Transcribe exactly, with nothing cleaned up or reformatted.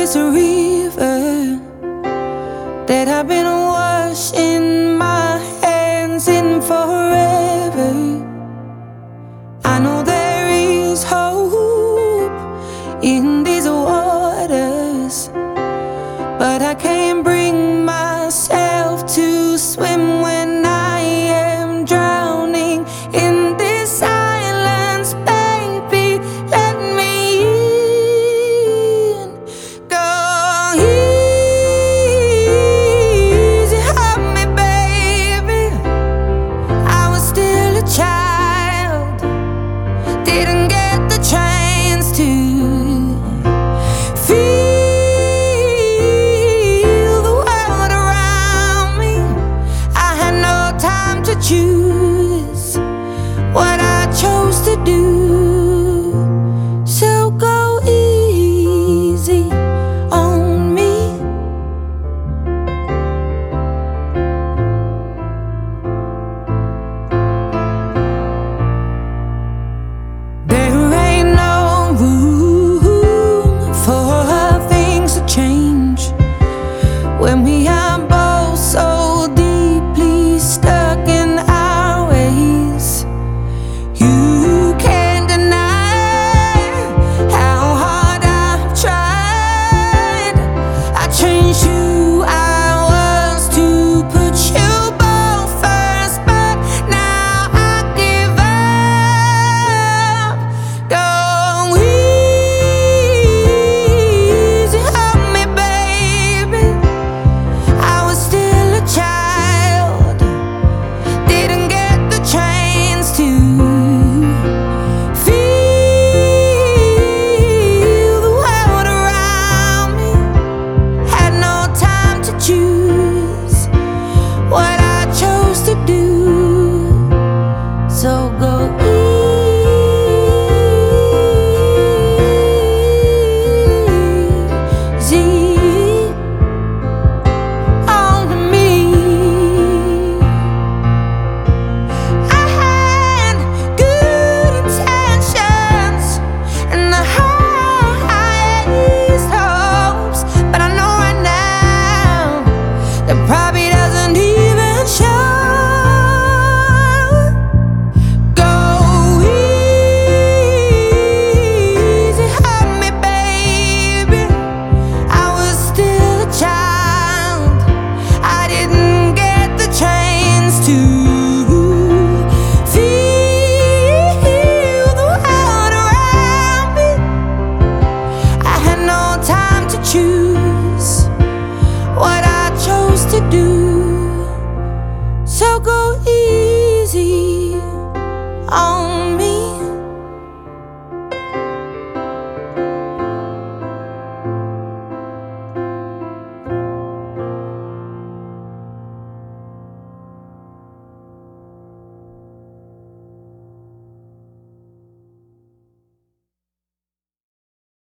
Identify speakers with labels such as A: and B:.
A: is a river that I've been washing my hands in forever. I know there is hope in these waters, but I can't bring myself to swim when I am drowning in this silence. Baby, let me in. Go easy on me, baby. I was still a child, didn't get the chance to feel the world around me. I had no time to choose what I chose to do. So go easy on me. There ain't no room for things to change when we are both so deeply stuck in our ways. You can't deny how hard I've tried. I changed who I was to put you both first, but now I give up. Go easy on me, baby. I was still a child, didn't get the chance to feel the world around me. Had no time to choose what I chose to do. So go easy on me. I had good intentions and the highest hopes, but I know right now that probably doesn't even show. Go easy on me, baby. I was still a child, I didn't get the chance to feel the world around me. I had no time to choose what I chose to do. So go easy on